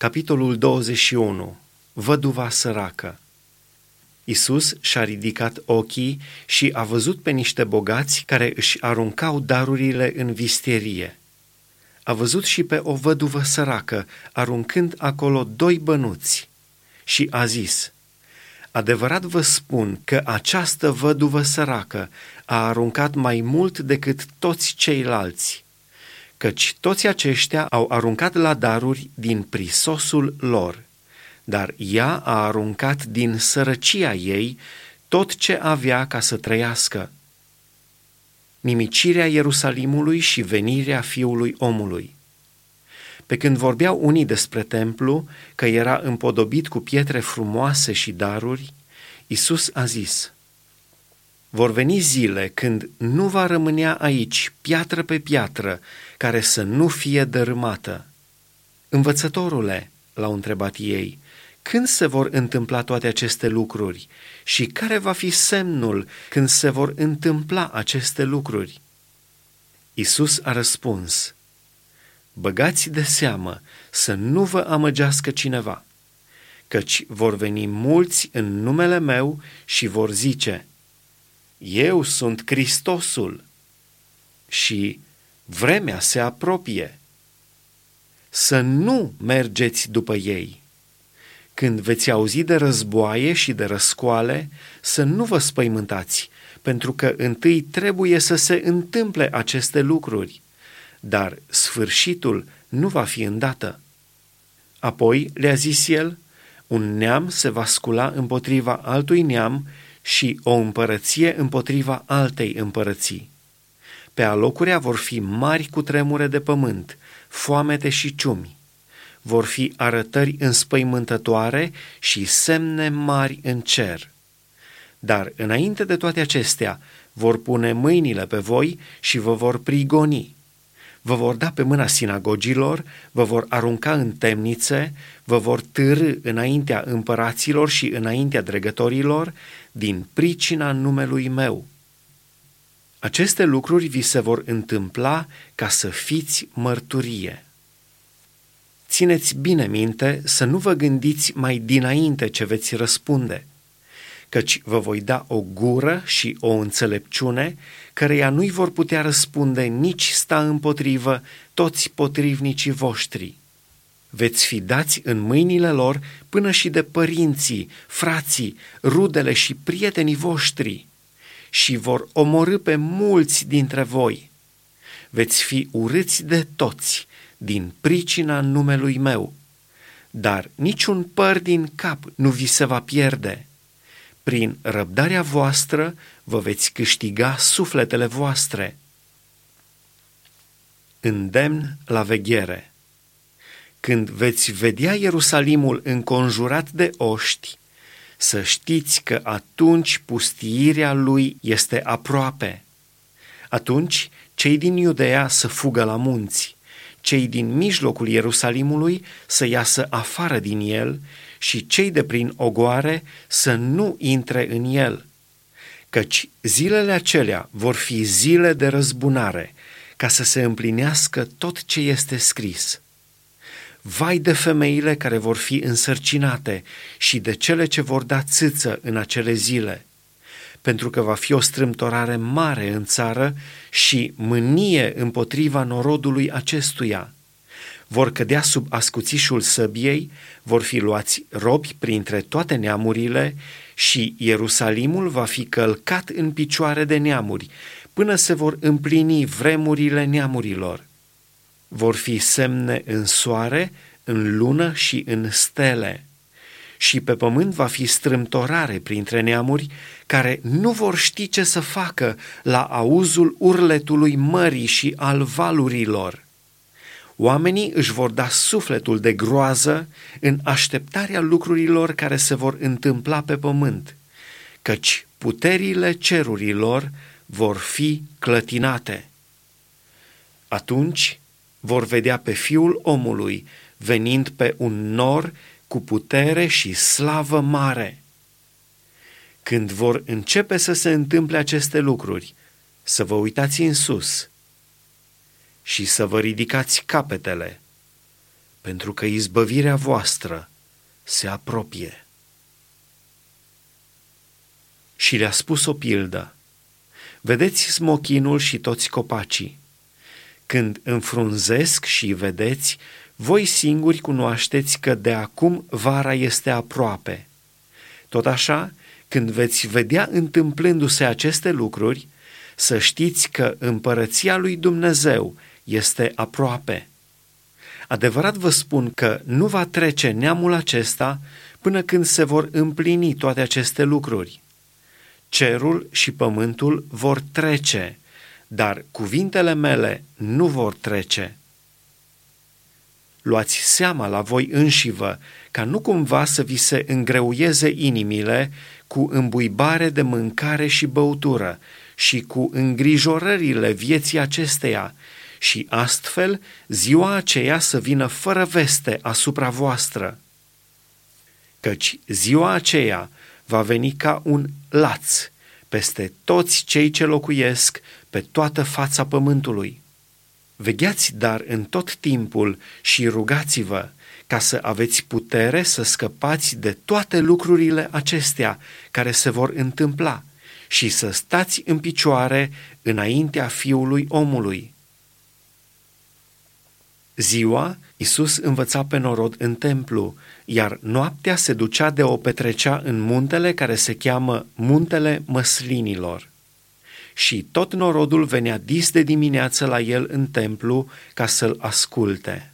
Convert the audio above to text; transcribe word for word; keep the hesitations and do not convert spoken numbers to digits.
Capitolul douăzeci și unu. Văduva săracă. Iisus și-a ridicat ochii și a văzut pe niște bogați care își aruncau darurile în vistierie. A văzut și pe o văduvă săracă aruncând acolo doi bănuți și a zis: adevărat vă spun că această văduvă săracă a aruncat mai mult decât toți ceilalți, căci toți aceștia au aruncat la daruri din prisosul lor, dar ea a aruncat din sărăcia ei tot ce avea ca să trăiască. Nimicirea Ierusalimului și venirea Fiului Omului. Pe când vorbeau unii despre templu, că era împodobit cu pietre frumoase și daruri, Iisus a zis: vor veni zile când nu va rămânea aici piatră pe piatră care să nu fie dărâmată. Învățătorule, l-au întrebat ei, când se vor întâmpla toate aceste lucruri și care va fi semnul când se vor întâmpla aceste lucruri? Iisus a răspuns: băgați de seamă să nu vă amăgească cineva, căci vor veni mulți în numele meu și vor zice: eu sunt Hristosul, și vremea se apropie. Să nu mergeți după ei. Când veți auzi de războaie și de răscoale, să nu vă spăimântați, pentru că întâi trebuie să se întâmple aceste lucruri, dar sfârșitul nu va fi îndată. Apoi le-a zis el: un neam se va scula împotriva altui neam și o împărăție împotriva altei împărății. Pe alocurea vor fi mari cutremure de pământ, foamete și ciumi. Vor fi arătări înspăimântătoare și semne mari în cer. Dar înainte de toate acestea vor pune mâinile pe voi și vă vor prigoni. Vă vor da pe mâna sinagogilor, vă vor arunca în temnițe, vă vor târî înaintea împăraților și înaintea dregătorilor din pricina numelui meu. Aceste lucruri vi se vor întâmpla ca să fiți mărturie. Țineți bine minte să nu vă gândiți mai dinainte ce veți răspunde, căci vă voi da o gură și o înțelepciune căreia nu-i vor putea răspunde nici sta împotrivă toți potrivnicii voștri. Veți fi dați în mâinile lor până și de părinții, frații, rudele și prietenii voștri și vor omorî pe mulți dintre voi. Veți fi urâți de toți din pricina numelui meu, dar niciun păr din cap nu vi se va pierde. Prin răbdarea voastră vă veți câștiga sufletele voastre. Îndemn la veghere. Când veți vedea Ierusalimul înconjurat de oști, să știți că atunci pustiirea lui este aproape. Atunci cei din Iudeea să fugă la munți, cei din mijlocul Ierusalimului să iasă afară din el și cei de prin ogoare să nu intre în el, căci zilele acelea vor fi zile de răzbunare, ca să se împlinească tot ce este scris. Vai de femeile care vor fi însărcinate și de cele ce vor da țâță în acele zile, pentru că va fi o strâmtorare mare în țară și mânie împotriva norodului acestuia. Vor cădea sub ascuțișul săbiei, vor fi luați robi printre toate neamurile și Ierusalimul va fi călcat în picioare de neamuri, până se vor împlini vremurile neamurilor. Vor fi semne în soare, în lună și în stele. Și pe pământ va fi strâmtorare printre neamuri, care nu vor ști ce să facă la auzul urletului mării și al valurilor. Oamenii își vor da sufletul de groază în așteptarea lucrurilor care se vor întâmpla pe pământ, căci puterile cerurilor vor fi clătinate. Atunci vor vedea pe Fiul omului venind pe un nor cu putere și slavă mare. Când vor începe să se întâmple aceste lucruri, să vă uitați în sus și să vă ridicați capetele, pentru că izbăvirea voastră se apropie. Și le-a spus o pildă. Vedeți smochinul și toți copacii. Când înfrunzesc și vedeți, voi singuri cunoașteți că de acum vara este aproape. Tot așa, când veți vedea întâmplându-se aceste lucruri, să știți că împărăția lui Dumnezeu este aproape. Adevărat vă spun că nu va trece neamul acesta până când se vor împlini toate aceste lucruri. Cerul și pământul vor trece, dar cuvintele mele nu vor trece. Luați seama la voi înșivă, ca nu cumva să vi se îngreuieze inimile cu îmbuibare de mâncare și băutură și cu îngrijorările vieții acesteia, și astfel ziua aceea să vină fără veste asupra voastră. Căci ziua aceea va veni ca un laț peste toți cei ce locuiesc pe toată fața pământului. Vegheați dar în tot timpul și rugați-vă ca să aveți putere să scăpați de toate lucrurile acestea care se vor întâmpla și să stați în picioare înaintea Fiului Omului. Ziua, Iisus învăța pe norod în templu, iar noaptea se ducea de o petrecea în muntele care se cheamă Muntele Măslinilor. Și tot norodul venea dis de dimineață la el în templu ca să-l asculte.